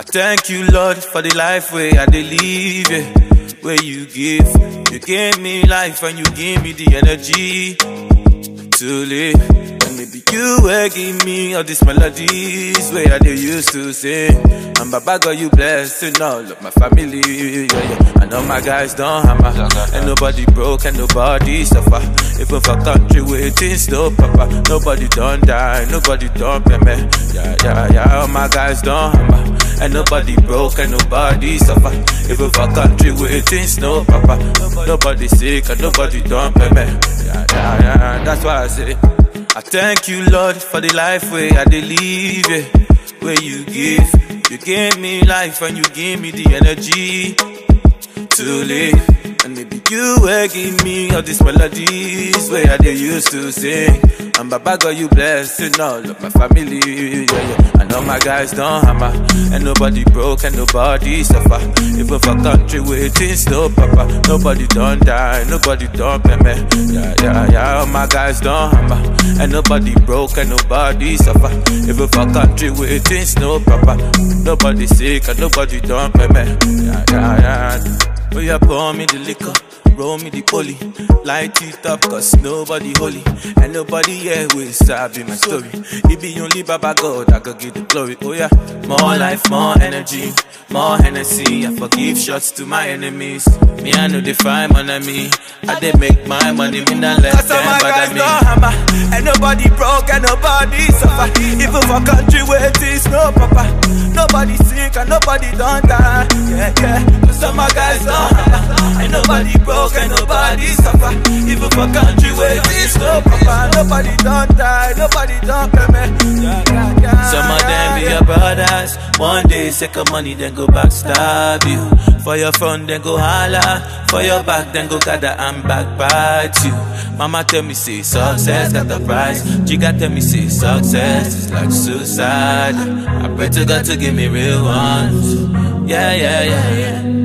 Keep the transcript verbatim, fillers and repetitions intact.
thank you, Lord, for the life where I dey live, yeah. Where you give, you gave me life and you give me the energy to live. And maybe you will give me all these melodies where I dey used to sing. And Baba God, you blessed all of my family, yeah, yeah. I know my guys don't hammer, and nobody broke and nobody suffer. Even for country where things no papa, nobody don't die, nobody don't pay me. Yeah, yeah, yeah, all my guys don't hammer, and nobody broke and nobody suffer. Even for country where things no papa, nobody sick and nobody don't pay me. Yeah, yeah, yeah, that's why I say I thank you, Lord, for the life where I dey live, yeah. Where you give, you gave me life and you give me the energy to live. And maybe you will give me all these melodies where I dey used to sing. And Baba God, you blessed all of my family, yeah, yeah. I know my guys don't hammer, and nobody broke and nobody suffer. Even for country where things no papa, nobody don't die, nobody don't pay me. Yeah, yeah, yeah, all my guys don't hammer, and nobody broke and nobody suffer. Even for country where things no papa, nobody sick and nobody don't pay me. Yeah, yeah, yeah. Oh, yeah, pour me the liquor, roll me the poly, light it up, cause nobody holy, and nobody here will sabi my story. It be only Baba God I could give the glory. Oh yeah, more life, more energy, more Hennessy. I forgive shots to my enemies. Me, I know they find money on me. I they make my money, me not let them bother me. No hammer, and nobody broke and nobody suffer. Even for country where it is no papa, nobody sick and nobody don't die. Yeah, yeah, cause all my guys don't hammer, and nobody broke and nobody suffer. Even for country where it is no papa, nobody don't die, nobody don't pay me. Yeah, yeah, yeah, some of them be your brothers. One day sick of money, then go backstab you. For your front, then go holla. For your back, then go gather and backbite you. Mama tell me say success got the price. Chica tell me say success is like suicide. I pray to God to give me real ones. Yeah, yeah, yeah, yeah.